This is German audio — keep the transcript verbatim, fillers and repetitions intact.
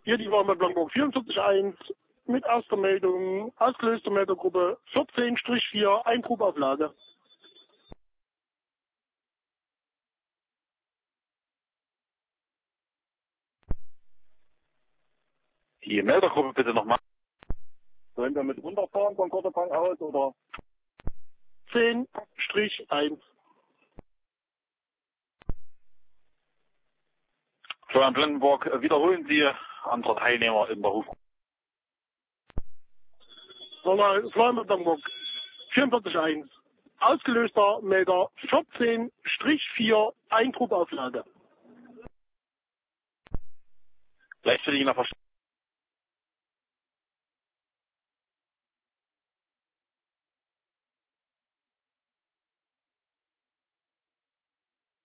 Hier die Warme Blankenburg vierundvierzig eins mit erster Meldung, ausgelöster Meldegruppe vierzehn vier, Eintrubauflage. Die Meldergruppe bitte nochmal. Sollen wir mit runterfahren von Kortepang aus oder? zehn eins. Florian Blankenburg, wiederholen Sie andere Teilnehmer im Beruf. Nochmal, Warme Blankenburg vierundvierzig eins. Ausgelöster Melder vierzehn vier, Eintrubauflage. Gleich für die Verstärkung.